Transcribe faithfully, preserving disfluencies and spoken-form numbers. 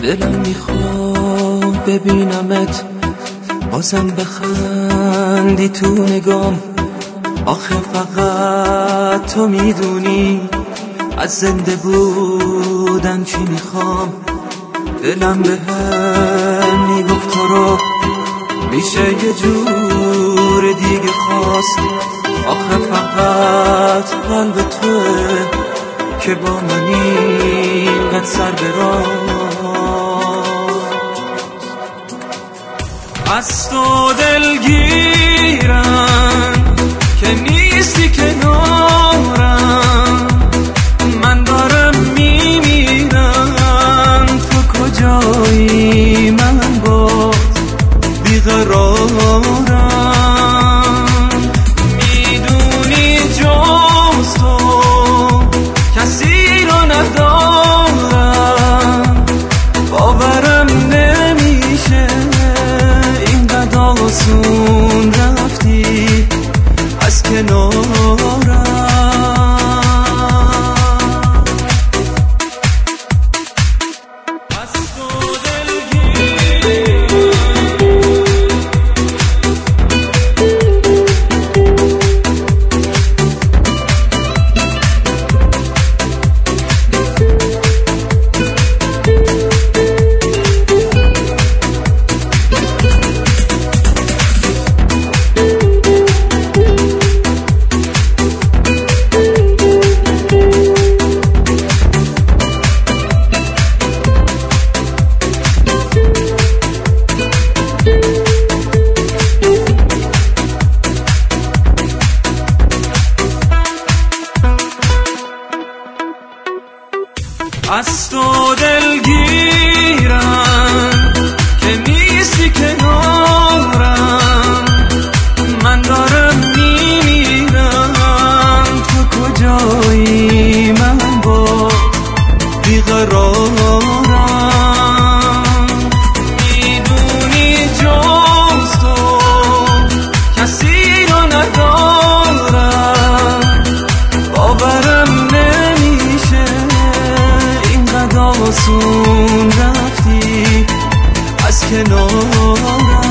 دلم میخواد ببینمت بازم بخندی تو نگام. آخه فقط تو میدونی از زنده بودن چی میخوام. دلم به هم میگفت تو رو میشه یه جور دیگه خواست. آخه فقط قلب توه که با من اینقدر سر براست. از تو دلگیرم که نیستی کنارم. من دارم میمیرم تو کجایی؟ من باز بیقرارم. میدونی جز تو کسی رو ندارم. باورم نمیشه اینقدر آسون رفتی از کنارم. از تو دلگیرم از تو دلگیرم که نیستی کنارم. من دارم میمیرم تو کجایی؟ من با بیقرارم. میدونی جز تو کسی رو ندارم. باورم آسون رفتی از کنارم.